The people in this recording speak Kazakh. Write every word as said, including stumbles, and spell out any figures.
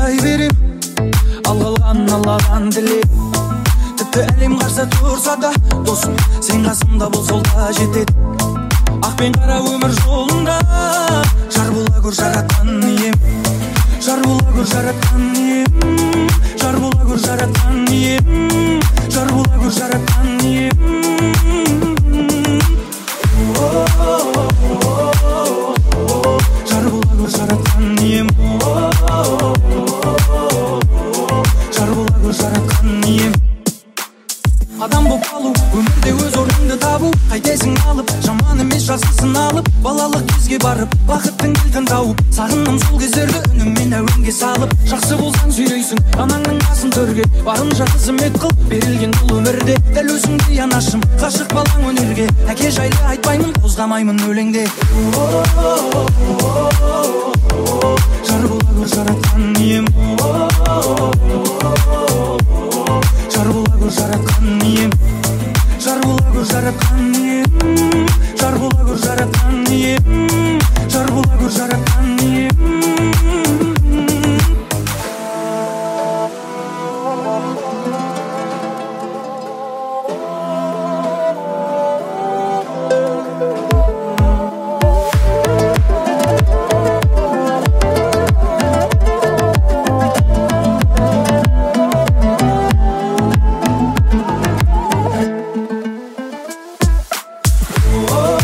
сақтай берем. Ал қалған алладан тілеп, тіпті әлем қарсы тұрса да досым сен қасымда бол, сол да жетеді. Ақ пен қара өмір жолында жар бола көр жаратқан ием, жар бола көр жаратқан ием, жар бола көр жаратқан ием, жар бола көр жаратқан ием. Жар бола көр жаратқан ием, жар бола көр жаратқан ием. Адам боп қалу, өмірде өз орныңды табу, қайтесің алып, жаман емес жақсысын алып, балалық кезге барып, бақыттың кілтін тауып, сағындым сол кездерді үніңмен әуенге салып. Жақсы болсаң сүйрейсің, анаңның басын төрге, барынша қызмет қыл, берілген бұл өмірде, дәл өзіңдей анашым, ғашық балаң өнерге. Әке жайлы айтпаймын, қозғамаймын өлеңде. Жар бола көр жаратқан ием, жар бола көр жаратқан ием, жар бола көр жаратқан ием, жар бола көр жаратқан ием, жар бола көр жаратқан ием. Oh